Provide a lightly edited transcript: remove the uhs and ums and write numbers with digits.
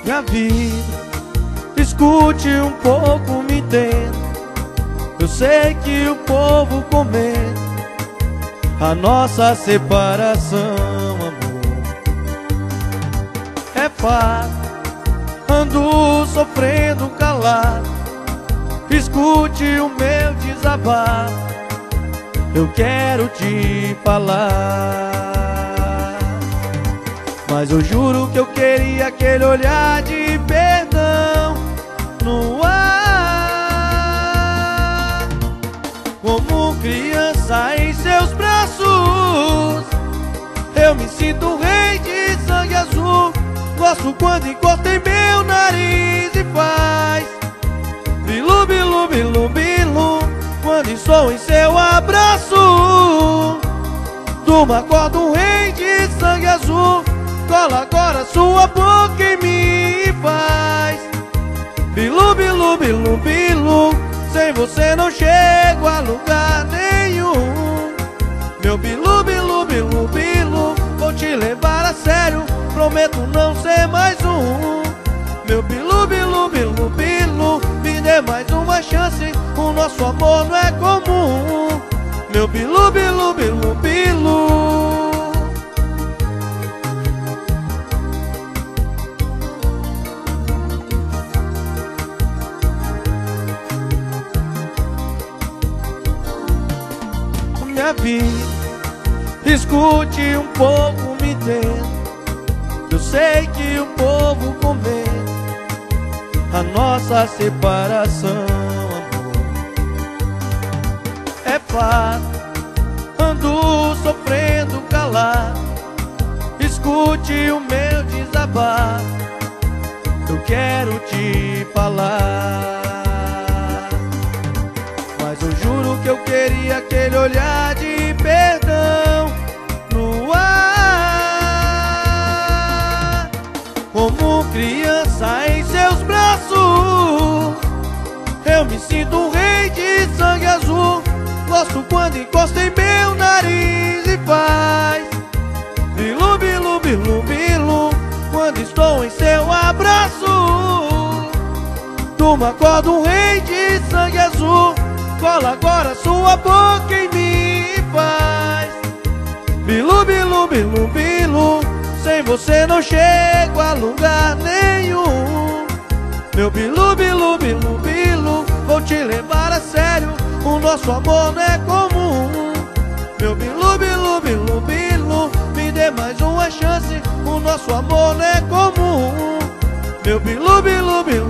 minha vida, escute um pouco, me entenda. Eu sei que o povo comenta a nossa separação, amor. É fato, ando sofrendo calado. Escute o meu desabafo, eu quero te falar. Mas eu juro que eu queria aquele olhar de perdão no ar, como criança em seus braços. Eu me sinto um rei de sangue azul. Gosto quando encosta em meu nariz e faz bilu, bilu, bilu, bilu, quando estou em seu abraço. Durma, acorda um rei de sangue azul. Cola agora sua boca em mim e faz bilu, bilu, bilu, bilu. Sem você não chego a lugar nenhum. Meu bilu, bilu, bilu, bilu, vou te levar a sério, prometo não ser mais um. Meu bilu, bilu, bilu, bilu, me dê mais uma chance, o nosso amor não é comum. Meu bilu, bilu, bilu, bilu. Minha vida, escute um pouco, me entenda. Eu sei que o povo comenta a nossa separação, amor. É fato, ando sofrendo calado. Escute o meu desabafo, eu quero te falar. Mas eu juro que eu queria aquele olhar de perdão no ar, como criança em seus braços. Eu me sinto um rei de sangue azul. Gosto quando encosta em meu nariz e faz bilu, bilu, bilu, bilu, quando estou em seu abraço. Durma, acorda um rei de sangue azul. Cola agora sua boca em mim e faz bilu, bilu, bilu, bilu. Sem você não chego a lugar nenhum. Meu bilu, bilu, bilu, bilu, vou te levar a sério, o nosso amor não é comum. Meu bilu, bilu, bilu, bilu, me dê mais uma chance, o nosso amor não é comum. Meu bilu, bilu, bilu,